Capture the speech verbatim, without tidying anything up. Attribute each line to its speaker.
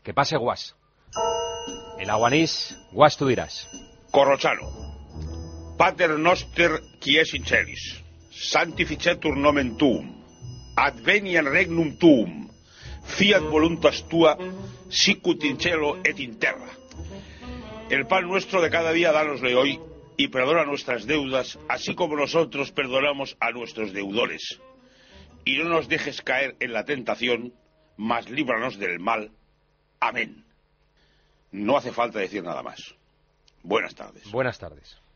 Speaker 1: Que pase Guas. El aguanís, Guas tú dirás.
Speaker 2: Corrochano. Pater noster qui es in celis, sanctificetur nomen tuum, adveniat regnum tuum, fiat voluntas tua, sicut in cielo et in terra. El pan nuestro de cada día dánosle hoy, y perdona nuestras deudas, así como nosotros perdonamos a nuestros deudores. Y no nos dejes caer en la tentación, mas líbranos del mal. Amén. No hace falta decir nada más. Buenas tardes.
Speaker 1: Buenas tardes.